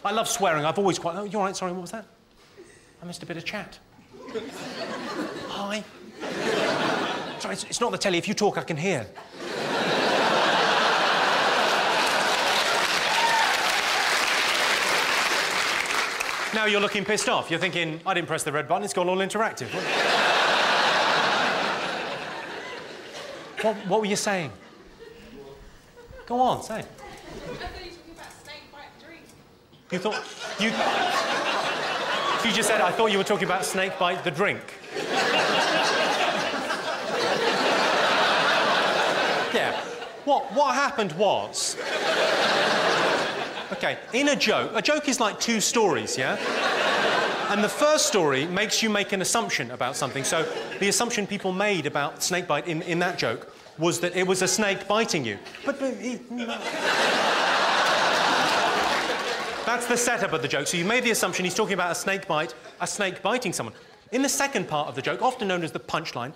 I love swearing. I've always quite... Oh, you're all right, sorry, what was that? I missed a bit of chat. Hi. Sorry, it's not the telly. If you talk, I can hear. Now you're looking pissed off. You're thinking, I didn't press the red button, it's gone all interactive. What were you saying? Go on, say it. I thought you were talking about snake bite drink. You thought... You just said, I thought you were talking about snake bite the drink. Yeah. What happened was... OK, in a joke is like two stories, yeah? And the first story makes you make an assumption about something. So the assumption people made about snake bite in that joke was that it was a snake biting you. But that's the setup of the joke. So you made the assumption he's talking about a snake biting someone. In the second part of the joke, often known as the punchline,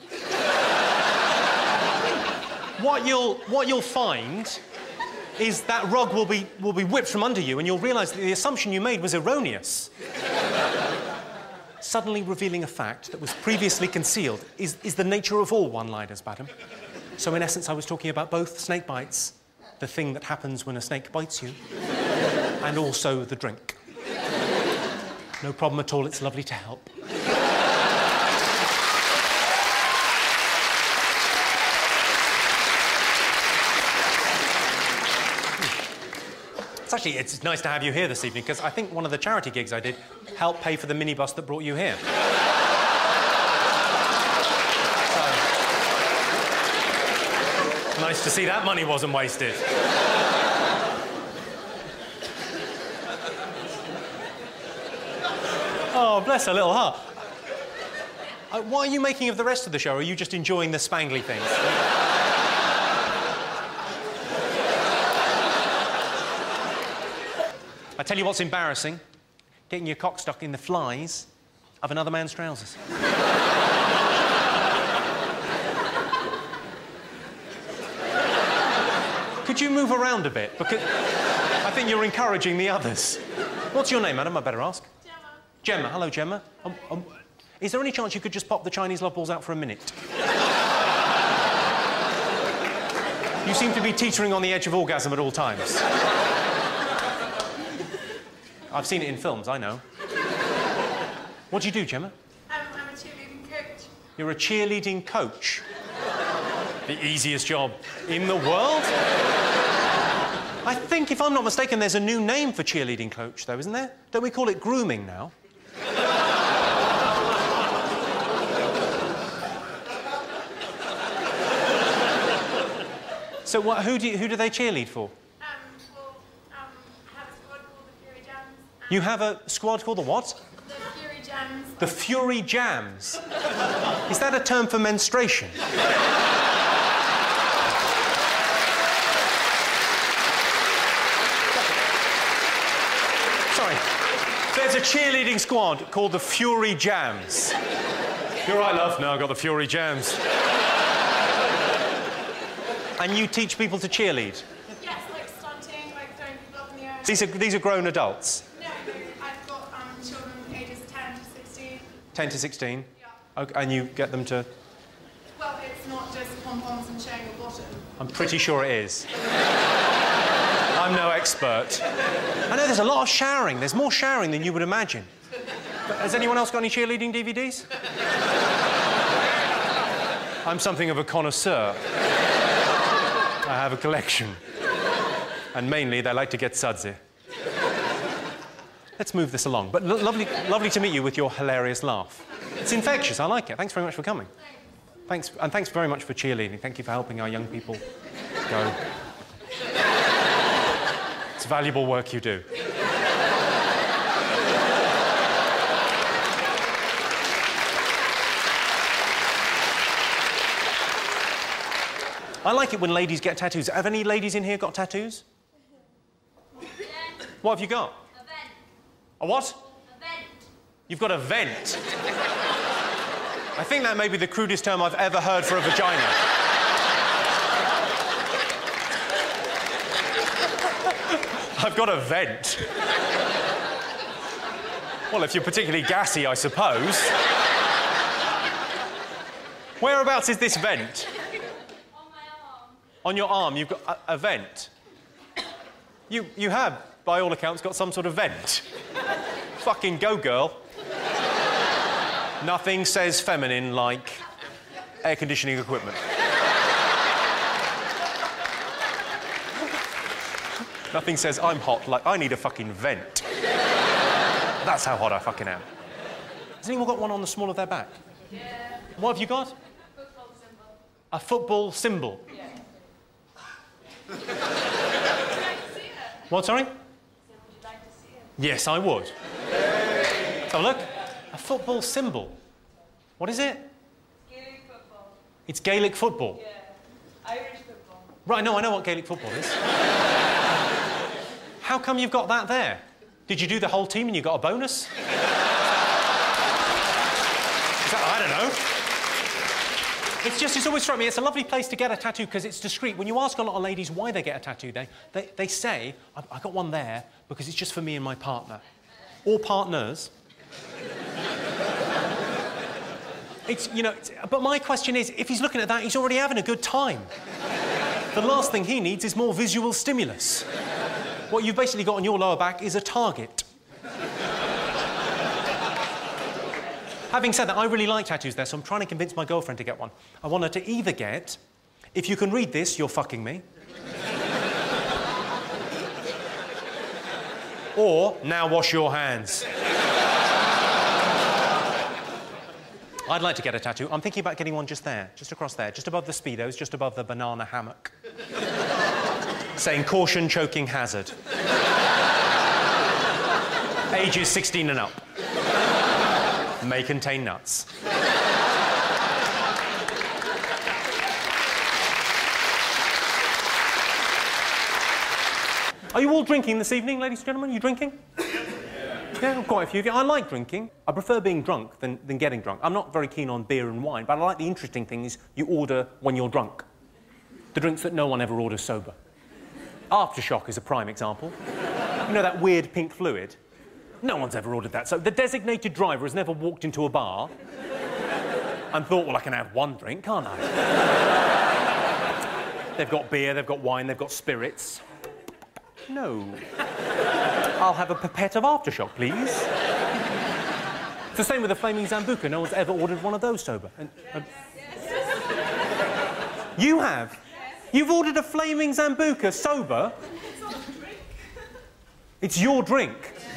what you'll find is that rug will be whipped from under you, and you'll realise that the assumption you made was erroneous. Suddenly revealing a fact that was previously concealed is the nature of all one-liners, madam. So, in essence, I was talking about both snake bites, the thing that happens when a snake bites you, and also the drink. No problem at all, it's lovely to help. It's nice to have you here this evening, because I think one of the charity gigs I did helped pay for the minibus that brought you here. So, nice to see that money wasn't wasted. Oh, bless her little heart. What are you making of the rest of the show? Or are you just enjoying the spangly things? I tell you what's embarrassing, getting your cock stuck in the flies of another man's trousers. Could you move around a bit? Because I think you're encouraging the others. What's your name, madam? I better ask. Gemma. Gemma. Hello, Gemma. Is there any chance you could just pop the Chinese love balls out for a minute? You seem to be teetering on the edge of orgasm at all times. I've seen it in films, I know. What do you do, Gemma? I'm a cheerleading coach. You're a cheerleading coach? The easiest job in the world? I think, if I'm not mistaken, there's a new name for cheerleading coach, though, isn't there? Don't we call it grooming now? So who do they cheerlead for? You have a squad called the what? The Fury Jams. The Fury Jams? Is that a term for menstruation? Sorry. There's a cheerleading squad called the Fury Jams. You're right, love. No, I've got the Fury Jams. And you teach people to cheerlead? Yes, like stunting, like throwing people up in the air. These are grown adults? No, I've got children ages 10 to 16. 10 to 16? Yeah. Okay, and you get them to... Well, it's not just pom-poms and showing your bottom. I'm pretty sure it is. I'm no expert. I know there's a lot of showering. There's more showering than you would imagine. But has anyone else got any cheerleading DVDs? I'm something of a connoisseur. I have a collection. And mainly, they like to get sudsy. Let's move this along. But lovely to meet you with your hilarious laugh. It's infectious. I like it. Thanks very much for coming. Thanks. And thanks very much for cheerleading. Thank you for helping our young people go. It's valuable work you do. I like it when ladies get tattoos. Have any ladies in here got tattoos? Yeah. What have you got? A vent. A what? A vent. You've got a vent. I think that may be the crudest term I've ever heard for a vagina. I've got a vent. Well, if you're particularly gassy, I suppose. Whereabouts is this vent? On my arm. On your arm, you've got a vent. You have, by all accounts, got some sort of vent. Fucking go, girl. Nothing says feminine like air conditioning equipment. Nothing says I'm hot like I need a fucking vent. That's how hot I fucking am. Has anyone got one on the small of their back? Yeah. What have you got? Football symbol. A football symbol. Yeah. Would you like to see it? What, sorry? Would you like to see it? Yes, I would. Have a look. A football symbol. What is it? Gaelic football. It's Gaelic football. Yeah. Irish football. Right, no, I know what Gaelic football is. How come you've got that there? Did you do the whole team and you got a bonus? I don't know. It's always struck me, it's a lovely place to get a tattoo because it's discreet. When you ask a lot of ladies why they get a tattoo, they say, I got one there because it's just for me and my partner. Or partners. But my question is, if he's looking at that, he's already having a good time. The last thing he needs is more visual stimulus. What you've basically got on your lower back is a target. Having said that, I really like tattoos there, so I'm trying to convince my girlfriend to get one. I want her to either get, if you can read this, you're fucking me. Or, now wash your hands. I'd like to get a tattoo. I'm thinking about getting one just there, just across there, just above the Speedos, just above the banana hammock. Saying, caution, choking hazard. Ages 16 and up. May contain nuts. Are you all drinking this evening, ladies and gentlemen? Are you drinking? Yeah, quite a few of you. I like drinking. I prefer being drunk than getting drunk. I'm not very keen on beer and wine, but I like the interesting things you order when you're drunk. The drinks that no one ever orders sober. Aftershock is a prime example. You know that weird pink fluid? No one's ever ordered that. So the designated driver has never walked into a bar and thought, well, I can have one drink, can't I? They've got beer, they've got wine, they've got spirits. No. I'll have a pipette of Aftershock, please. It's the same with the Flaming Zambuca. No one's ever ordered one of those sober. You have? You've ordered a Flaming Zambuca sober? It's your drink.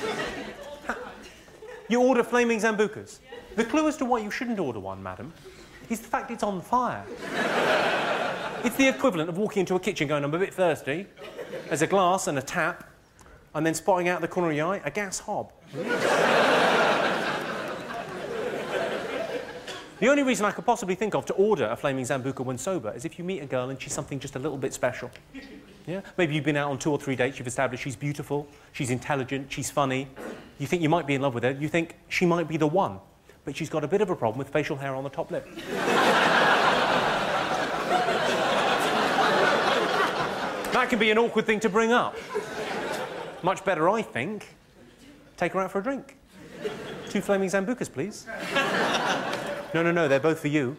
You order Flaming Zambucas. The clue as to why you shouldn't order one, madam, is the fact it's on fire. It's the equivalent of walking into a kitchen going, I'm a bit thirsty. There's a glass and a tap, and then spotting out the corner of your eye a gas hob. The only reason I could possibly think of to order a Flaming Zambuca when sober is if you meet a girl and she's something just a little bit special. Yeah? Maybe you've been out on 2 or 3 dates, you've established she's beautiful, she's intelligent, she's funny. You think you might be in love with her, you think she might be the one, but she's got a bit of a problem with facial hair on the top lip. That can be an awkward thing to bring up. Much better, I think, take her out for a drink. 2 Flaming Zambucas, please. No, they're both for you.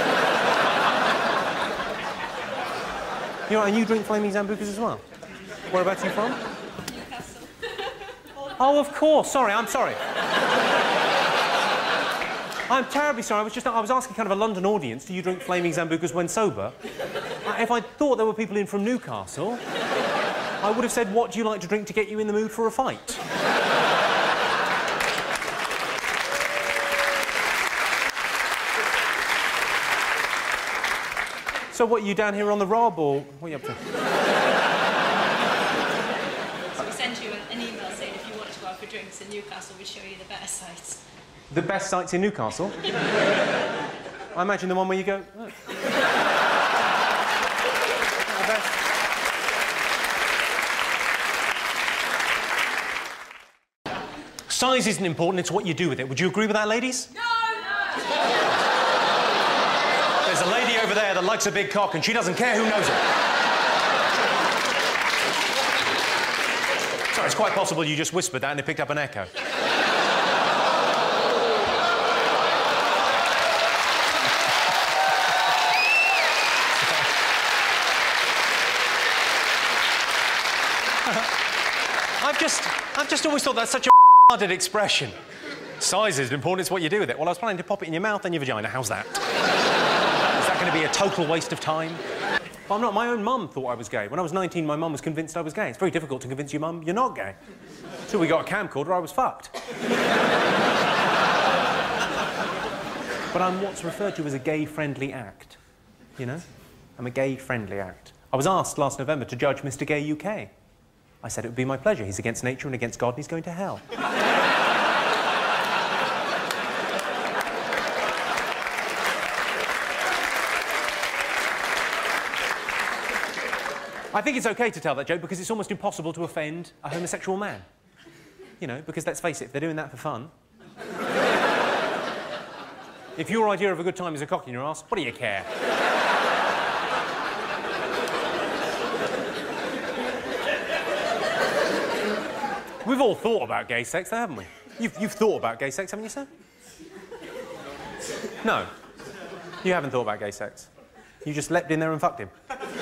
You know, and you drink Flaming Zambucas as well? Whereabouts are you from? Newcastle. Oh, of course. Sorry, I'm sorry. I'm terribly sorry. I was asking kind of a London audience, do you drink Flaming Zambucas when sober? If I thought there were people in from Newcastle, I would have said, what do you like to drink to get you in the mood for a fight? So what, you down here on the Rob, or what are you up to? So we sent you an email saying if you wanted to go out for drinks in Newcastle, we'd show you the better sites. The best sites in Newcastle? I imagine the one where you go... Oh. The best. Size isn't important, it's what you do with it. Would you agree with that, ladies? No! There's a lady over there that likes a big cock and she doesn't care who knows it. Sorry, it's quite possible you just whispered that and it picked up an echo. I've just always thought that's such a harded expression. Size isn't important, it's what you do with it. Well, I was planning to pop it in your mouth and your vagina. How's that? Is that going to be a total waste of time? Well, I'm not. My own mum thought I was gay. When I was 19, my mum was convinced I was gay. It's very difficult to convince your mum you're not gay. Until we got a camcorder, I was fucked. But I'm what's referred to as a gay-friendly act. You know? I'm a gay-friendly act. I was asked last November to judge Mr. Gay UK. I said it would be my pleasure. He's against nature and against God, and he's going to hell. I think it's OK to tell that joke because it's almost impossible to offend a homosexual man. You know, because let's face it, they're doing that for fun. If your idea of a good time is a cock in your arse, what do you care? We've all thought about gay sex, though, haven't we? You've thought about gay sex, haven't you, sir? No. You haven't thought about gay sex. You just leapt in there and fucked him.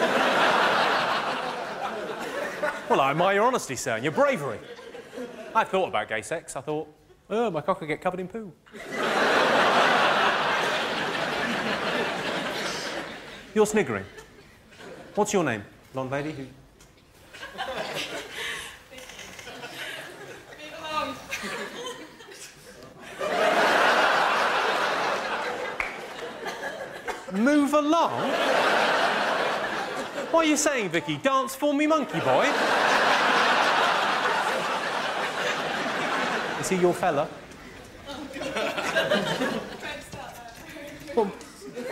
Well, I admire your honesty, sir, and your bravery. I thought about gay sex. I thought, oh, my cock will get covered in poo. You're sniggering. What's your name, blonde lady? Leave alone. Move along? What are you saying, Vicky? Dance for me, monkey boy? Is he your fella? Well,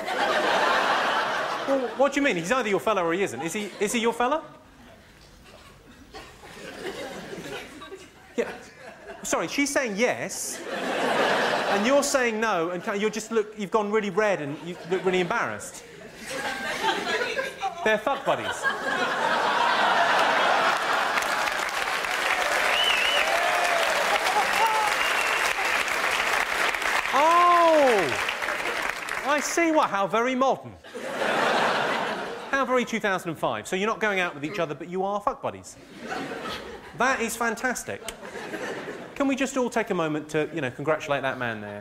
what do you mean? He's either your fella or he isn't. Is he your fella? Yeah. Sorry, she's saying yes, and you're saying no, and you've gone really red and you look really embarrassed. They're fuck buddies. Oh! I see. What? How very modern. How very 2005. So you're not going out with each other, but you are fuck buddies. That is fantastic. Can we just all take a moment to, you know, congratulate that man there?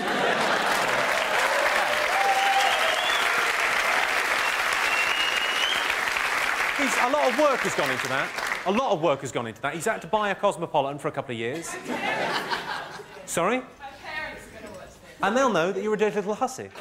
A lot of work has gone into that. A lot of work has gone into that. He's had to buy a Cosmopolitan for a couple of years. Sorry? My parents are going to watch this. And they'll know that you're a dirty little hussy.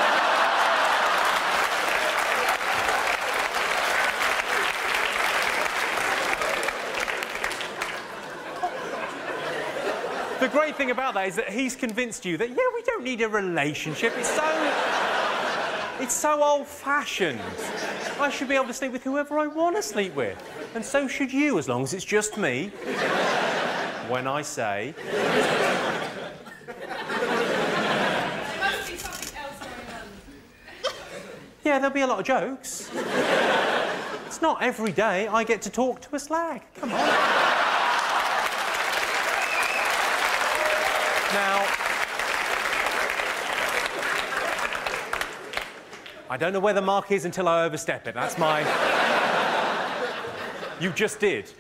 The great thing about that is that he's convinced you that, yeah, we don't need a relationship. It's so old-fashioned. I should be able to sleep with whoever I want to sleep with. And so should you, as long as it's just me. When I say... There must be something else going on. Yeah, there'll be a lot of jokes. It's not every day I get to talk to a slag. Come on. Now... I don't know where the mark is until I overstep it. That's my... You just did.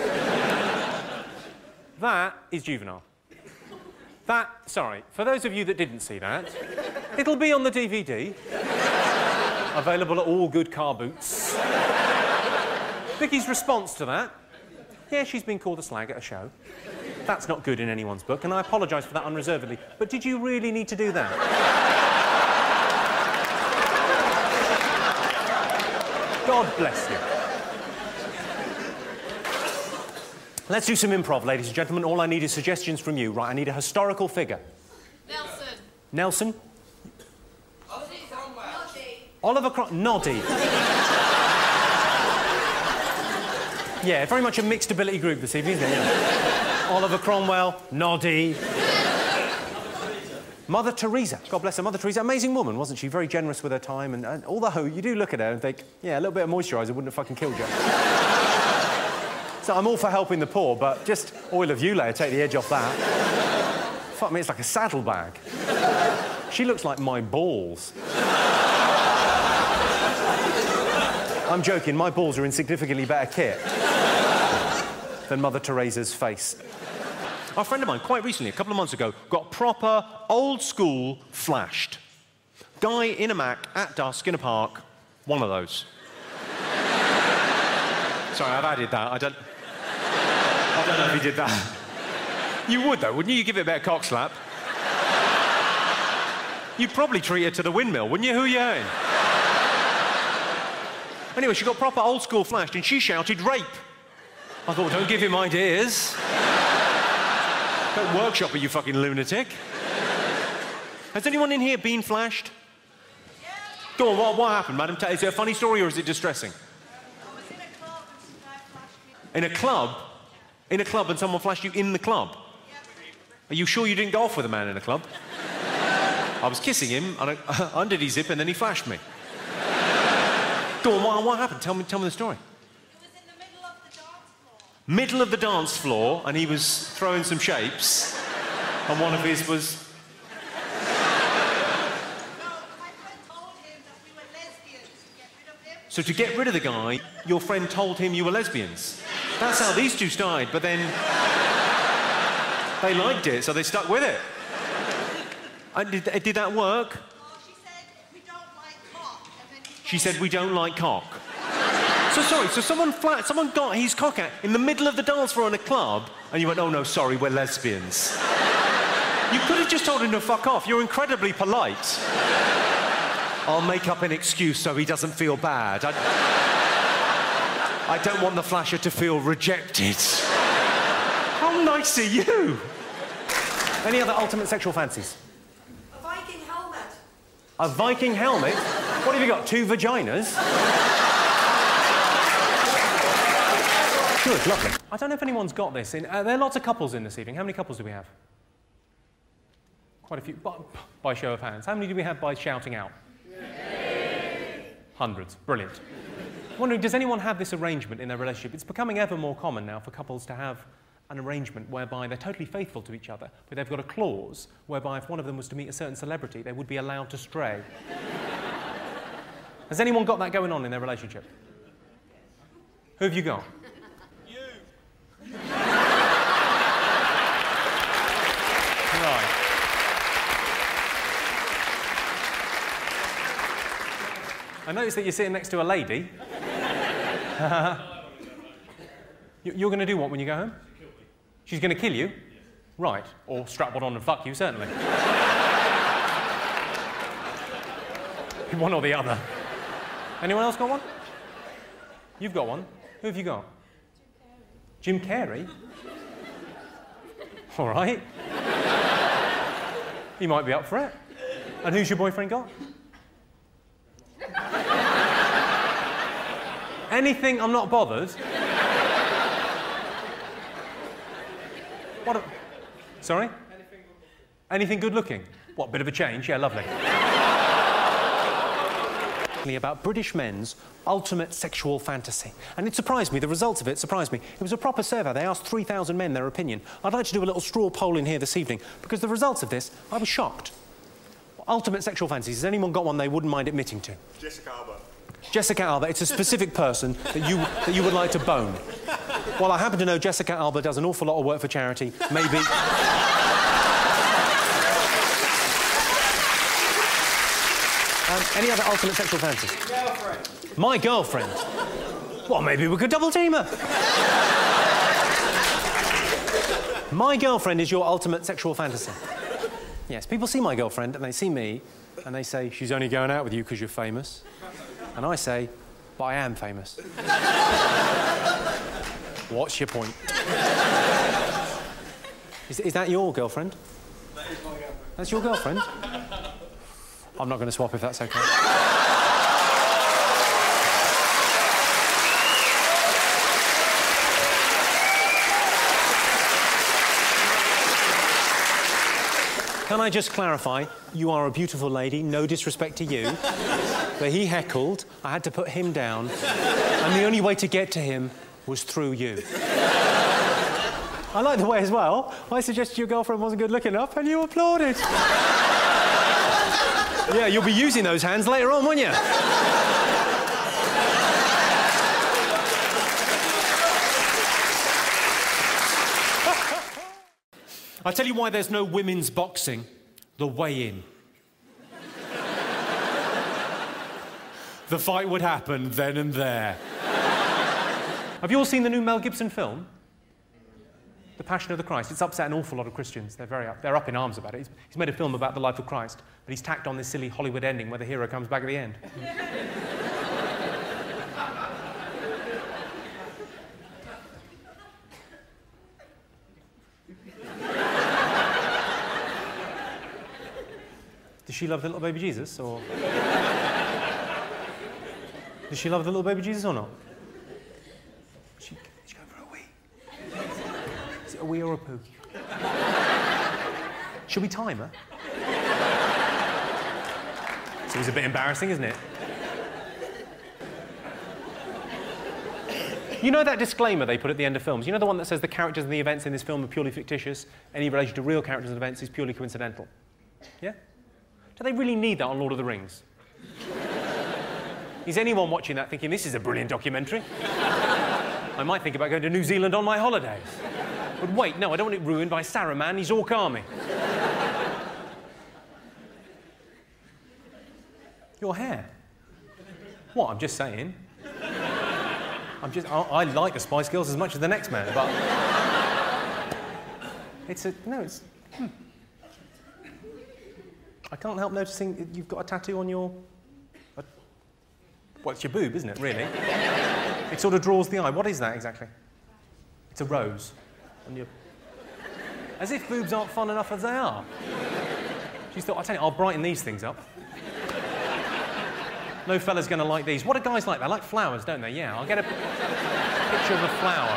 That is juvenile. Sorry, for those of you that didn't see that, it'll be on the DVD. Available at all good car boots. Vicky's response to that, yeah, she's been called a slag at a show. That's not good in anyone's book, and I apologise for that unreservedly. But did you really need to do that? God bless you. Let's do some improv, ladies and gentlemen. All I need is suggestions from you. Right, I need a historical figure. Nelson. Nelson? Oliver Cromwell. Oliver Cromwell. Noddy. Yeah, very much a mixed ability group this evening, isn't it? Yeah. Oliver Cromwell, Noddy. Mother Teresa. God bless her. Mother Teresa, amazing woman, wasn't she? Very generous with her time. And although you do look at her and think, yeah, a little bit of moisturiser wouldn't have fucking killed you. So I'm all for helping the poor, but just oil of Ulay, take the edge off that. Fuck me, it's like a saddlebag. She looks like my balls. I'm joking, my balls are in significantly better kit. than Mother Teresa's face. A friend of mine, quite recently, a couple of months ago, got proper old-school flashed. Guy in a Mac at dusk in a park, one of those. Sorry, I've added that. I don't know if he did that. You would, though, wouldn't you? You'd give it a bit of cock slap. You'd probably treat it to the windmill, wouldn't you? Who are you hurting? Anyway, she got proper old-school flashed, and she shouted, rape. I thought, don't give him ideas. Don't workshop it, you fucking lunatic. Has anyone in here been flashed? Yeah. Go on, what happened, madam? Is it a funny story or is it distressing? I was in a club and some guy flashed me. In a club? In a club and someone flashed you in the club? Yeah. Are you sure you didn't go off with a man in a club? I was kissing him, and I undid his zip, and then he flashed me. Go on, what happened? Tell me the story. It was in the middle of the dance floor. Middle of the dance floor, and he was throwing some shapes, and one of his was... No, my friend told him that we were lesbians to get rid of him. So to get rid of the guy, your friend told him you were lesbians. That's how these two started, but then... they liked it, so they stuck with it. And did that work? Oh, she said, we don't like cock. And then he She said, we don't like cock. So sorry, so someone got his cock out in the middle of the dance floor in a club, and you went, oh no, sorry, we're lesbians. You could have just told him to fuck off. You're incredibly polite. I'll make up an excuse so he doesn't feel bad. I don't want the flasher to feel rejected. How nice are you? Any other ultimate sexual fancies? a Viking helmet. A Viking helmet? What have you got, 2 vaginas? Good, lovely. I don't know if anyone's got this. There are lots of couples in this evening. How many couples do we have? Quite a few. By show of hands. How many do we have by shouting out? Hundreds. Brilliant. I'm wondering, does anyone have this arrangement in their relationship? It's becoming ever more common now for couples to have an arrangement whereby they're totally faithful to each other, but they've got a clause whereby if one of them was to meet a certain celebrity, they would be allowed to stray. Has anyone got that going on in their relationship? Who have you got? You. Right. I noticed that you're sitting next to a lady. You're going to do what when you go home? She's going to kill you? Right. Or strap one on and fuck you, certainly. One or the other. Anyone else got one? You've got one. Who have you got? Jim Carrey. All right. He might be up for it. And who's your boyfriend got? Anything, I'm not bothered. What? Sorry? Anything good looking. What, bit of a change? Yeah, lovely. About British men's ultimate sexual fantasy. And it surprised me, the results of it surprised me. It was a proper survey. They asked 3,000 men their opinion. I'd like to do a little straw poll in here this evening, because the results of this, I was shocked. Ultimate sexual fantasies. Has anyone got one they wouldn't mind admitting to? Jessica Alba. Jessica Alba. It's a specific person that you would like to bone. Well, I happen to know Jessica Alba does an awful lot of work for charity. Maybe... any other ultimate sexual fantasy? Girlfriend. My girlfriend? Well, maybe we could double team her. My girlfriend is your ultimate sexual fantasy. Yes, people see my girlfriend and they see me and they say, she's only going out with you because you're famous. And I say, but I am famous. What's your point? Is that your girlfriend? That is my girlfriend. That's your girlfriend? I'm not going to swap if that's okay. Can I just clarify, you are a beautiful lady, no disrespect to you, but he heckled, I had to put him down, and the only way to get to him was through you. I like the way as well, I suggested your girlfriend wasn't good looking enough, and you applauded. Yeah, you'll be using those hands later on, won't you? I'll tell you why there's no women's boxing. The weigh-in. The fight would happen then and there. Have you all seen the new Mel Gibson film? The Passion of the Christ. It's upset an awful lot of Christians. They're up in arms about it. He's made a film about the life of Christ, but he's tacked on this silly Hollywood ending where the hero comes back at the end. Does she love the little baby Jesus, or... Does she love the little baby Jesus or not? Is she going for a wee? Is it a wee or a poo? Should we time her? It's always a bit embarrassing, isn't it? You know that disclaimer they put at the end of films? You know the one that says the characters and the events in this film are purely fictitious, any relation to real characters and events is purely coincidental? Yeah? Do they really need that on Lord of the Rings? Is anyone watching that thinking, this is a brilliant documentary? I might think about going to New Zealand on my holidays. But wait, no, I don't want it ruined by Saruman, he's Orc Army. Your hair? What, I'm just saying. I like the Spice Girls as much as the next man, but... I can't help noticing you've got a tattoo on your... Well, it's your boob, isn't it, really? It sort of draws the eye. What is that, exactly? It's a rose on your... As if boobs aren't fun enough as they are. She's thought, I'll tell you, I'll brighten these things up. No fella's going to like these. What do guys like? They like flowers, don't they? Yeah, I'll get a picture of a flower.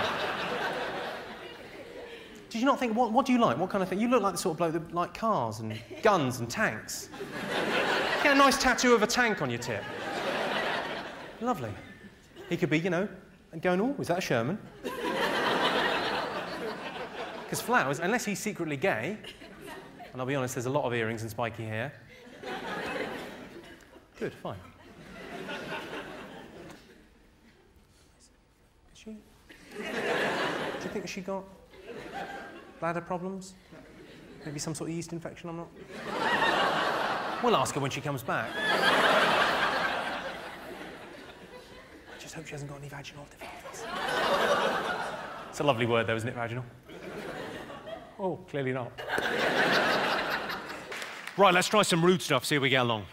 Did you not think, what do you like? What kind of thing? You look like the sort of bloke that like cars and guns and tanks. Get a nice tattoo of a tank on your tip. Lovely. He could be, you know, and going, oh, is that a Sherman? Because flowers, unless he's secretly gay, and I'll be honest, there's a lot of earrings and spiky hair. Good, fine. Is she... Do you think she got bladder problems? Maybe some sort of yeast infection, I'm not... We'll ask her when she comes back. I just hope she hasn't got any vaginal difficulties. It's a lovely word, though, isn't it, vaginal? Oh, clearly not. Right, let's try some rude stuff, see how we get along.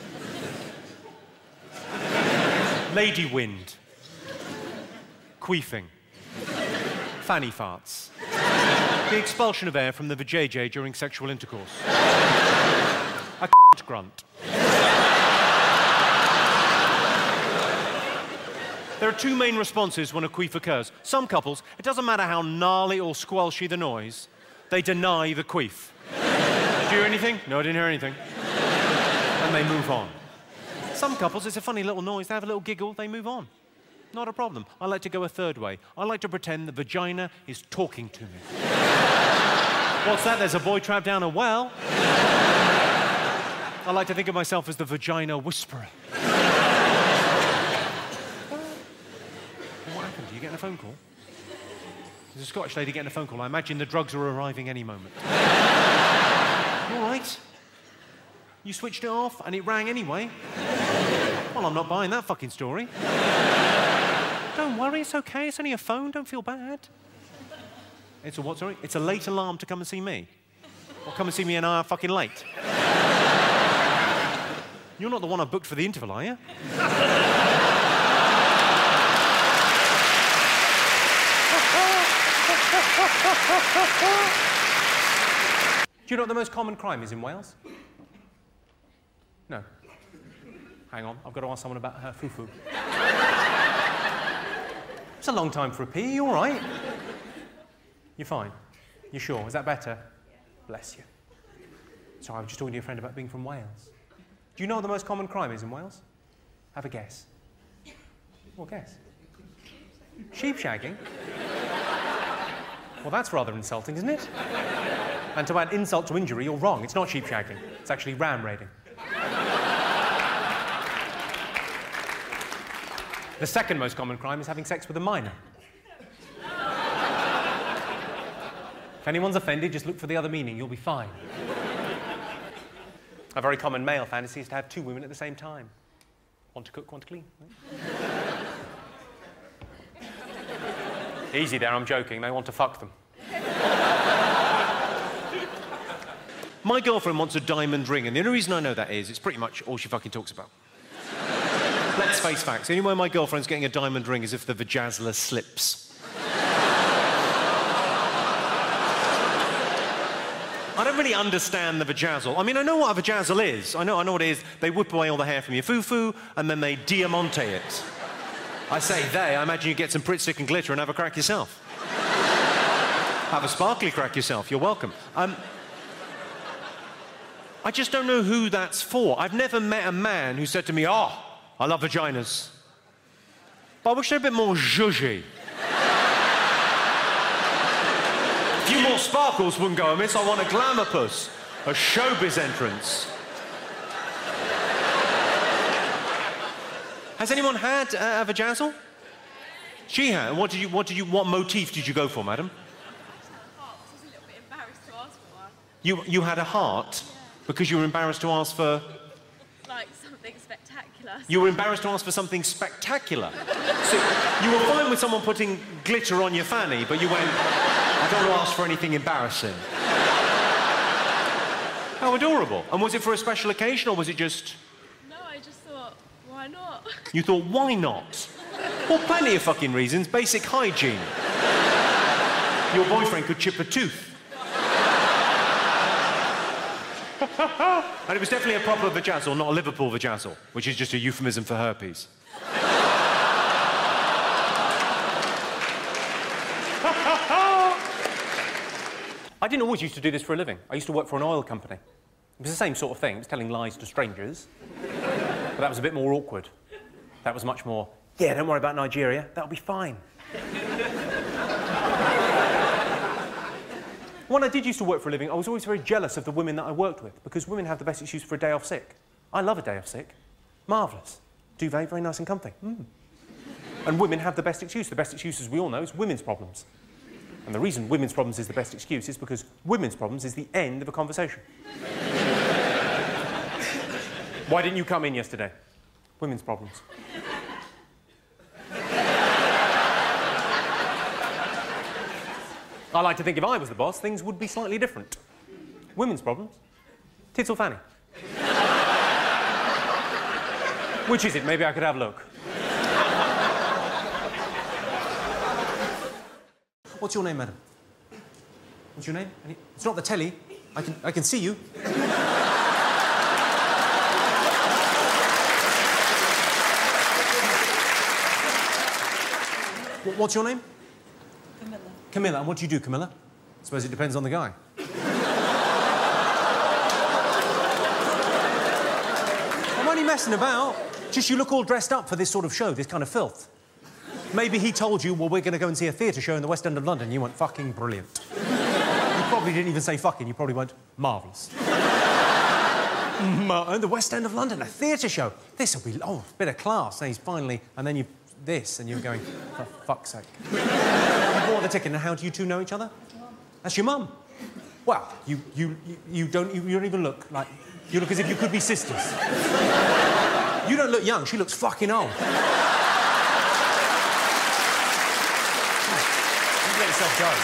Lady wind. Queefing. Fanny farts. The expulsion of air from the vajayjay during sexual intercourse. A grunt. There are two main responses when a queef occurs. Some couples, it doesn't matter how gnarly or squelchy the noise, they deny the queef. Did you hear anything? No, I didn't hear anything. And they move on. Some couples, it's a funny little noise, they have a little giggle, they move on. Not a problem. I like to go a third way. I like to pretend the vagina is talking to me. What's that? There's a boy trapped down a well. I like to think of myself as the vagina whisperer. What happened? Are you getting a phone call? There's a Scottish lady getting a phone call. I imagine the drugs are arriving any moment. You all right? You switched it off and it rang anyway? Well, I'm not buying that fucking story. Don't worry, it's okay. It's only a phone. Don't feel bad. It's a what, sorry? It's a late alarm to come and see me. Or come and see me an hour fucking late. You're not the one I booked for the interval, are you? Do you know what the most common crime is in Wales? No. Hang on, I've got to ask someone about her foo-foo. It's a long time for a pee, you all right? You're fine? You sure? Is that better? Bless you. Sorry, I was just talking to your friend about being from Wales. Do you know what the most common crime is in Wales? Have a guess. What guess? Sheep shagging? Well, that's rather insulting, isn't it? And to add insult to injury, you're wrong. It's not sheep shagging. It's actually ram raiding. The second most common crime is having sex with a minor. If anyone's offended, just look for the other meaning. You'll be fine. A very common male fantasy is to have 2 women at the same time. One to cook, one to clean. Easy there, I'm joking. They want to fuck them. My girlfriend wants a diamond ring, and the only reason I know that is it's pretty much all she fucking talks about. Let's face facts. The only way my girlfriend's getting a diamond ring is if the vajazzler slips. I don't really understand the vajazzle. I mean, I know what a vajazzle is. I know what it is. They whip away all the hair from your foo-foo, and then they diamante it. I say they, I imagine you get some Pritt Stick and glitter and have a crack yourself. Have a sparkly crack yourself. You're welcome. I just don't know who that's for. I've never met a man who said to me, "Oh, I love vaginas. But I wish they're a bit more zhuzhy." A few more sparkles wouldn't go amiss. I want a glamour puss, a showbiz entrance. Has anyone had a vajazzle? She had. What motif did you go for, madam? I was a little bit embarrassed to ask for one. You had a heart because you were embarrassed to ask for... Like something spectacular. You were embarrassed to ask for something spectacular. So you were fine with someone putting glitter on your fanny, but you went, "I don't want to ask for anything embarrassing." How adorable. And was it for a special occasion, or was it just... No, I just thought, why not? You thought, why not? Well, plenty of fucking reasons. Basic hygiene. Your boyfriend could chip a tooth. And it was definitely a proper vajazzle, not a Liverpool vajazzle, which is just a euphemism for herpes. I didn't always used to do this for a living. I used to work for an oil company. It was the same sort of thing. It was telling lies to strangers. But that was a bit more awkward. That was much more, "Yeah, don't worry about Nigeria. That'll be fine." When I did used to work for a living, I was always very jealous of the women that I worked with, because women have the best excuse for a day off sick. I love a day off sick. Marvellous. Duvet, very nice and comfy. And women have the best excuse. The best excuse, as we all know, is women's problems. And the reason women's problems is the best excuse is because women's problems is the end of a conversation. Why didn't you come in yesterday? Women's problems. I like to think if I was the boss, things would be slightly different. Women's problems? Tits or fanny? Which is it? Maybe I could have a look. What's your name, madam? What's your name? It's not the telly. I can see you. What's your name? Camilla. Camilla. And what do you do, Camilla? I suppose it depends on the guy. I'm only messing about. Just you look all dressed up for this sort of show, this kind of filth. Maybe he told you, "Well, we're going to go and see a theatre show in the West End of London." You went, "Fucking brilliant." You probably didn't even say fucking. You probably went, "Marvellous." The West End of London, a theatre show. This will be, a bit of class. And he's finally... And then you... This, and you're going, "For fuck's sake." You bought the ticket, and how do you two know each other? That's your mum. Well, you don't even look like... You look as if you could be sisters. You don't look young. She looks fucking old. Let yourself go.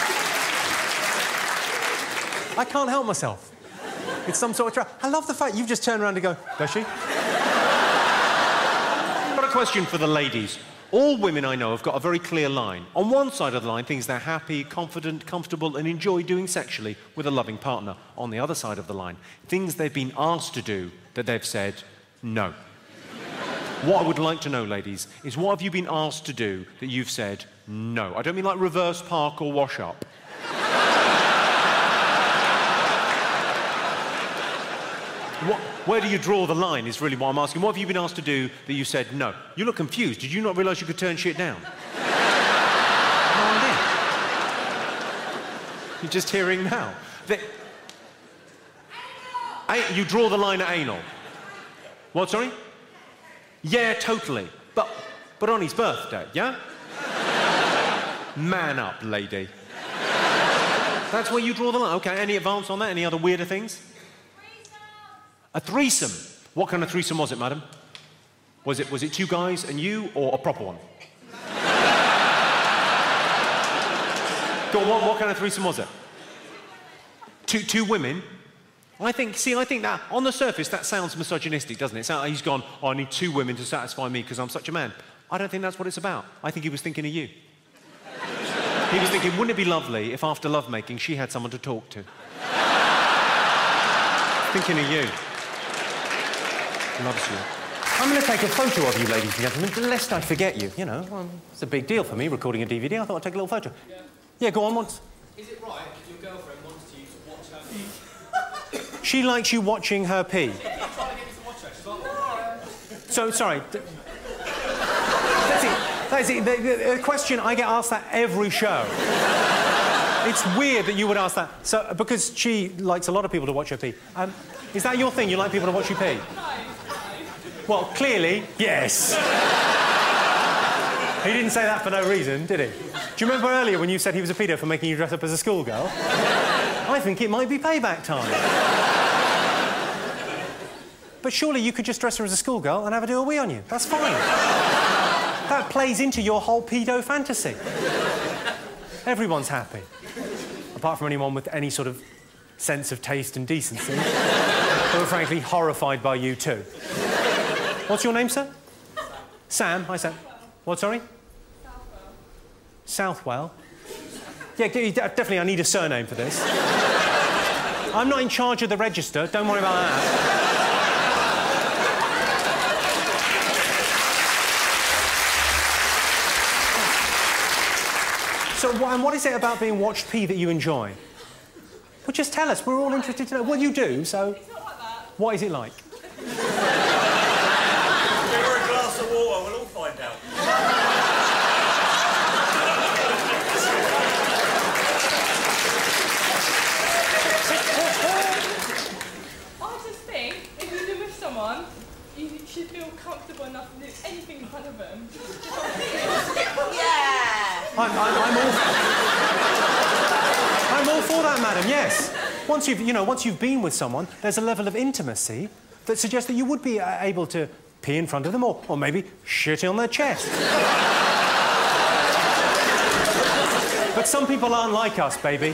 I can't help myself. It's some sort of trap. I love the fact you've just turned around to go, "Does she?" Got a question for the ladies. All women I know have got a very clear line. On one side of the line, things they're happy, confident, comfortable and enjoy doing sexually with a loving partner. On the other side of the line, things they've been asked to do that they've said no. What I would like to know, ladies, is what have you been asked to do that you've said no? I don't mean like reverse park or wash up. Where do you draw the line is really what I'm asking. What have you been asked to do that you said no? You look confused. Did you not realise you could turn shit down? No idea. You're just hearing now. You draw the line at anal. What, sorry? Yeah, totally. But on his birthday, yeah? Man up, lady. That's where you draw the line. Okay, any advance on that? Any other weirder things? A threesome. What kind of threesome was it, madam? Was it two guys and you, or a proper one? Go on, what kind of threesome was it? Two women? I think that, on the surface, that sounds misogynistic, doesn't it? He's gone, oh, I need two women to satisfy me because I'm such a man. I don't think that's what it's about. I think he was thinking of you. He was thinking, wouldn't it be lovely if after lovemaking she had someone to talk to? Thinking of you. Loves you. I'm going to take a photo of you, ladies and gentlemen, lest I forget you. You know, it's a big deal for me, recording a DVD. I thought I'd take a little photo. Yeah, go on, once. Is it right if your girlfriend wants you to watch her pee? She likes you watching her pee. I'm trying to get you to watch her. She's like, oh. So, sorry. That's it. The question, I get asked that every show. It's weird that you would ask that. So, because she likes a lot of people to watch her pee. Is that your thing? You like people to watch you pee? Well, clearly, yes. He didn't say that for no reason, did he? Do you remember earlier when you said he was a pedo for making you dress up as a schoolgirl? I think it might be payback time. But surely you could just dress her as a schoolgirl and have her do a wee on you. That's fine. That plays into your whole pedo fantasy. Everyone's happy. Apart from anyone with any sort of sense of taste and decency. Who are frankly horrified by you too. What's your name, sir? Sam. Hi, Sam. What, sorry? Southwell. Yeah, definitely I need a surname for this. I'm not in charge of the register, don't worry about that. So, and what is it about being watched pee that you enjoy? Well, just tell us, we're all interested to know. Well, you do, so... It's not like that. What is it like? Give her a glass of water, we'll all find out. I just think if you live with someone, you should feel comfortable enough to do anything in front of them. I'm all for that, madam, yes. Once you've been with someone, there's a level of intimacy that suggests that you would be able to pee in front of them or maybe shit on their chest. But some people aren't like us, baby.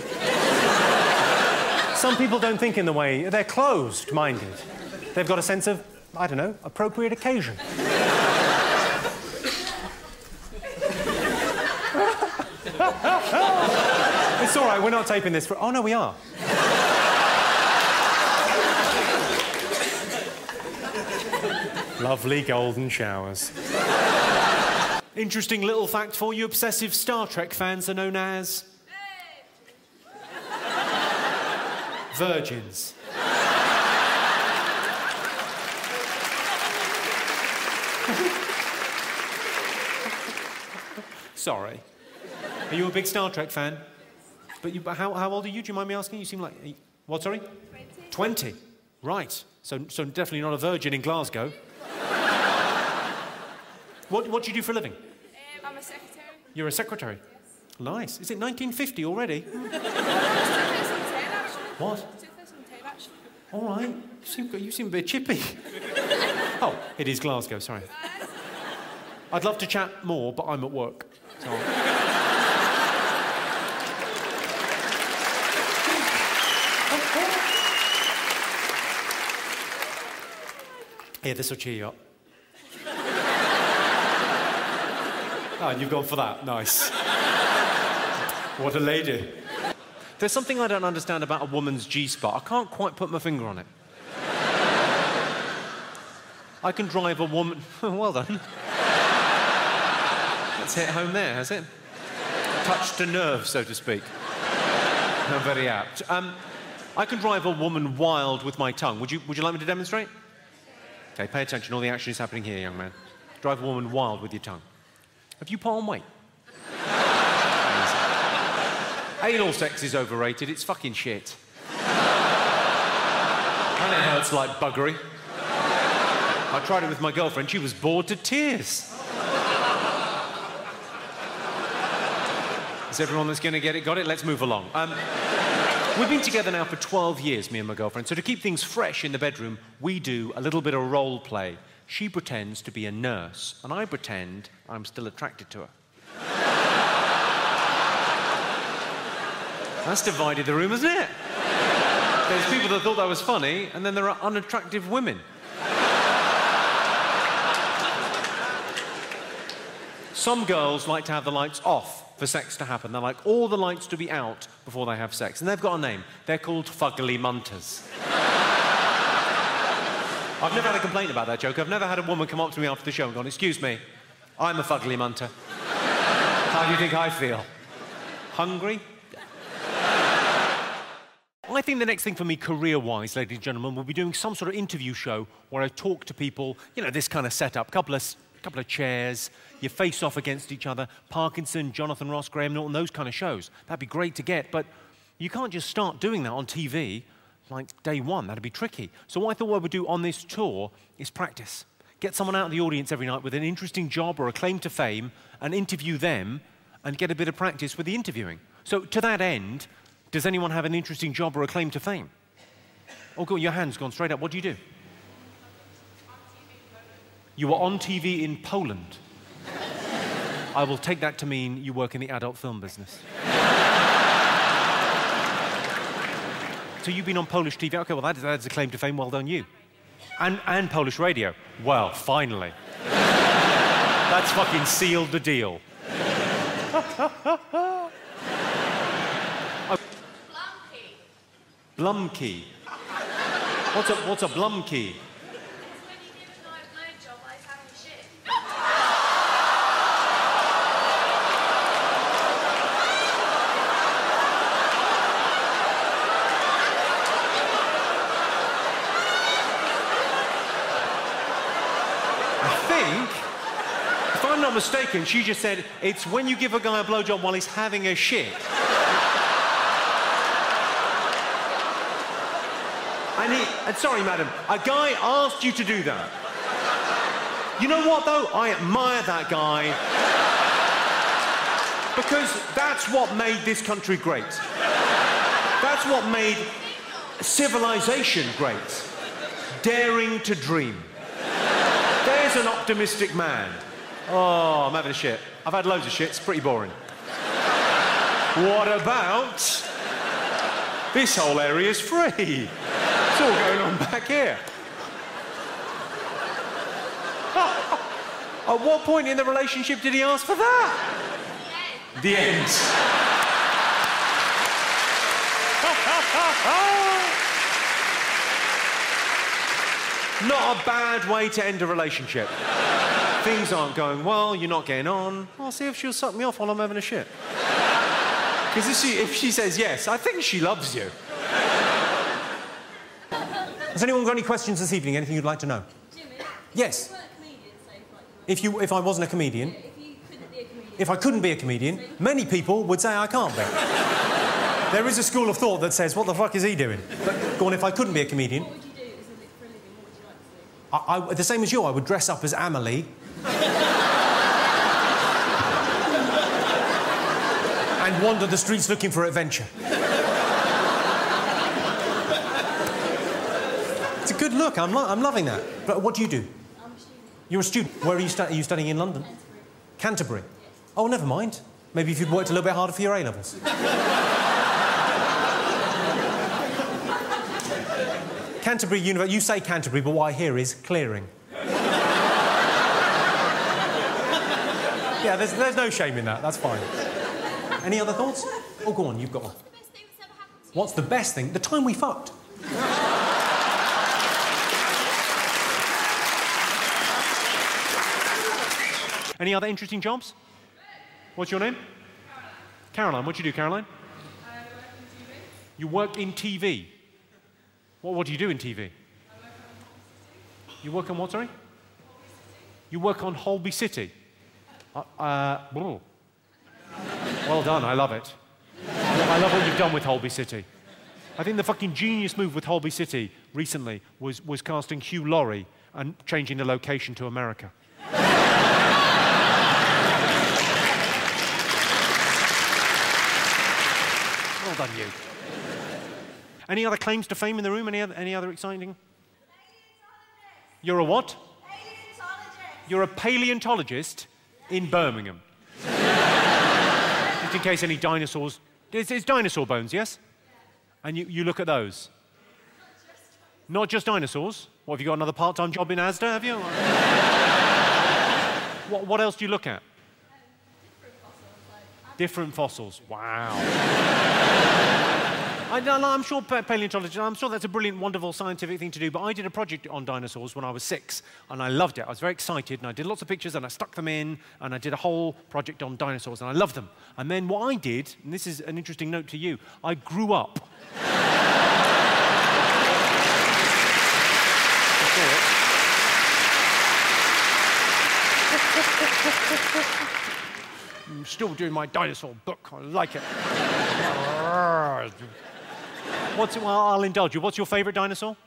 Some people don't think in the way... They're closed-minded. They've got a sense of, I don't know, appropriate occasion. It's all right, we're not taping this for... Oh, no, we are. Lovely golden showers. Interesting little fact for you, obsessive Star Trek fans are known as... virgins. Sorry. Are you a big Star Trek fan? But how old are you? Do you mind me asking? You seem like... What, sorry? 20. 20. Right. So definitely not a virgin in Glasgow. What do you do for a living? I'm a secretary. You're a secretary? Yes. Nice. Is it 1950 already? 2010, actually. What? 2010, actually. All right. You seem a bit chippy. Oh, it is Glasgow, sorry. I'd love to chat more, but I'm at work. So... Here, this will cheer you up. Oh, and you've gone for that. Nice. What a lady. There's something I don't understand about a woman's G-spot. I can't quite put my finger on it. I can drive a woman... Well done. That's hit home there, has it? Touched a nerve, so to speak. I'm very apt. I can drive a woman wild with my tongue. Would you like me to demonstrate? OK, pay attention. All the action is happening here, young man. Drive a woman wild with your tongue. Have you put on weight? Anal sex is overrated. It's fucking shit. And it hurts like buggery. I tried it with my girlfriend. She was bored to tears. Is everyone that's going to get it got it? Let's move along. We've been together now for 12 years, me and my girlfriend, so to keep things fresh in the bedroom, we do a little bit of role play. She pretends to be a nurse, and I pretend I'm still attracted to her. That's divided the room, hasn't it? There's people that thought that was funny, and then there are unattractive women. Some girls like to have the lights off for sex to happen. They like all the lights to be out before they have sex. And they've got a name. They're called fugly munters. I've never had a complaint about that joke. I've never had a woman come up to me after the show and gone, "Excuse me, I'm a fugly munter. How do you think I feel? Hungry?" I think the next thing for me, career-wise, ladies and gentlemen, will be doing some sort of interview show where I talk to people, you know, this kind of setup, couple of chairs, you face off against each other, Parkinson, Jonathan Ross, Graham Norton, those kind of shows. That'd be great to get, but you can't just start doing that on TV like day one. That'd be tricky. So what I thought I would do on this tour is practice. Get someone out of the audience every night with an interesting job or a claim to fame and interview them and get a bit of practice with the interviewing. So to that end, does anyone have an interesting job or a claim to fame? Oh, God, your hand's gone straight up. What do you do? You were on TV in Poland. I will take that to mean you work in the adult film business. So you've been on Polish TV. OK, well, that's a claim to fame. Well done, you. And Polish radio. Well, finally. That's fucking sealed the deal. Blumkey. What's a blumkey? If I'm not mistaken, she just said, it's when you give a guy a blowjob while he's having a shit. And sorry, madam, a guy asked you to do that. You know what, though? I admire that guy. Because that's what made this country great. That's what made civilization great. Daring to dream. There's an optimistic man. Oh, I'm having a shit. I've had loads of shit. It's pretty boring. What about... this whole area's free. It's all going on back here. At what point in the relationship did he ask for that? The end. Not a bad way to end a relationship. Things aren't going well, you're not getting on. I'll see if she'll suck me off while I'm having a shit. Because if she says yes, I think she loves you. Has anyone got any questions this evening? Anything you'd like to know? Jimmy? Yes. If you weren't a comedian, say, If I wasn't a comedian? if you couldn't be a comedian. If I couldn't be a comedian, many people would say I can't be. There is a school of thought that says, what the fuck is he doing? But go on, if I couldn't be a comedian... What would you do for a living? What would you like to do? the same as you, I would dress up as Amelie. And wander the streets looking for adventure. It's a good look, I'm loving that. But what do you do? I'm a student. You're a student. Where are you studying? Are you studying in London? Canterbury. Yes. Oh, never mind. Maybe if you'd worked a little bit harder for your A-levels. Canterbury University. You say Canterbury, but what I hear is clearing. Yeah, there's no shame in that. That's fine. Any other thoughts? Oh, go on, you've got one. What's the best thing? The time we fucked. Any other interesting jobs? What's your name? Caroline. What do you do, Caroline? I work in TV. You work in TV? What do you do in TV? I work on Holby City. You work on what, sorry? Holby City. You work on Holby City? Well done, I love it. I love what you've done with Holby City. I think the fucking genius move with Holby City recently was casting Hugh Laurie and changing the location to America. Well done, you. Any other claims to fame in the room? Any other exciting? You're a what? Paleontologist. You're a paleontologist in Birmingham. Just in case any dinosaurs... It's dinosaur bones, yes? And you look at those? Not just dinosaurs? What, have you got another part-time job in Asda, have you? What else do you look at? Different fossils. Wow. I'm sure paleontology, I'm sure that's a brilliant, wonderful scientific thing to do, but I did a project on dinosaurs when I was 6, and I loved it. I was very excited, and I did lots of pictures, and I stuck them in, and I did a whole project on dinosaurs, and I loved them. And then what I did, and this is an interesting note to you, I grew up. I'm still doing my dinosaur book. I like it. Well, I'll indulge you. What's your favourite dinosaur?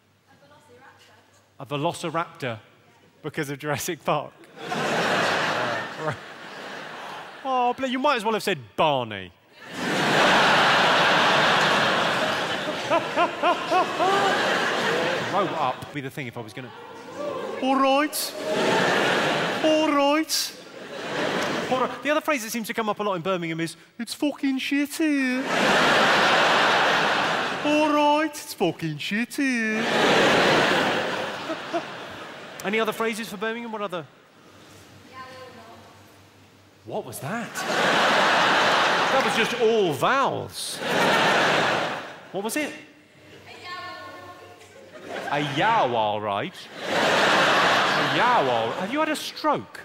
A velociraptor. Because of Jurassic Park. Oh, you might as well have said Barney. Grow up. Be the thing if I was going to... All right. All right. The other phrase that seems to come up a lot in Birmingham is, it's fucking shit here. All right, it's fucking shit here. Any other phrases for Birmingham? What other? What was that? That was just all vowels. What was it? A yow, all right. A yow, all right. Have you had a stroke?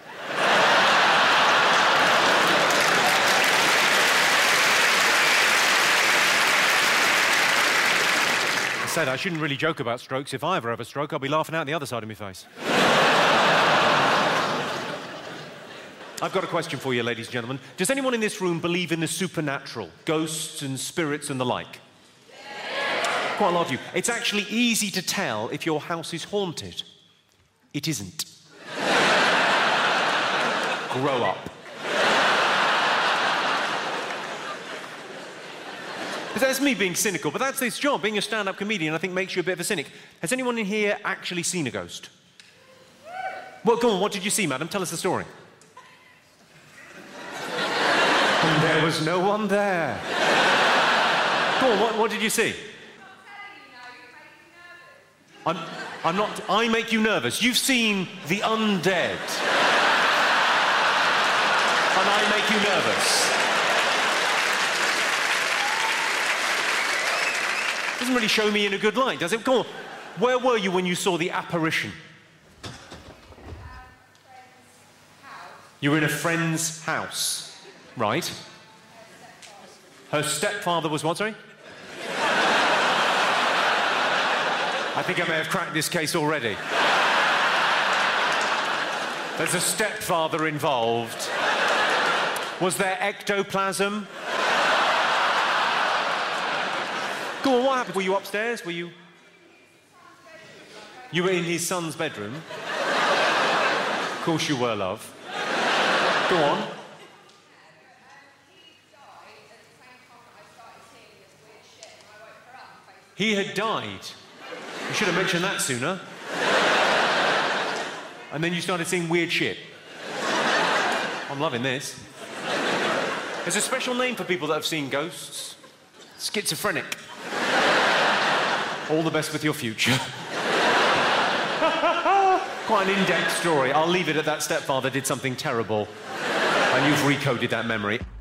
I said I shouldn't really joke about strokes. If I ever have a stroke, I'll be laughing out the other side of my face. I've got a question for you, ladies and gentlemen. Does anyone in this room believe in the supernatural? Ghosts and spirits and the like? Yeah. Quite a lot of you. It's actually easy to tell if your house is haunted. It isn't. Grow up. That's me being cynical, but that's this job. Being a stand-up comedian, I think, makes you a bit of a cynic. Has anyone in here actually seen a ghost? Well, go on, what did you see, madam? Tell us the story. And there was no one there. Go on, what did you see? I'm not... I make you nervous. You've seen the undead. And I make you nervous. Doesn't really show me in a good light, does it? Go on. Where were you when you saw the apparition? You were in a friend's house, right? Her stepfather was what, sorry? I think I may have cracked this case already. There's a stepfather involved. Was there ectoplasm? Go on, what happened? Were you upstairs? Were you... You were in his son's bedroom? Of course you were, love. Go on. He had died. You should have mentioned that sooner. And then you started seeing weird shit. I'm loving this. There's a special name for people that have seen ghosts. Schizophrenic. All the best with your future. Quite an in-depth story. I'll leave it at that. Stepfather did something terrible, and you've recoded that memory.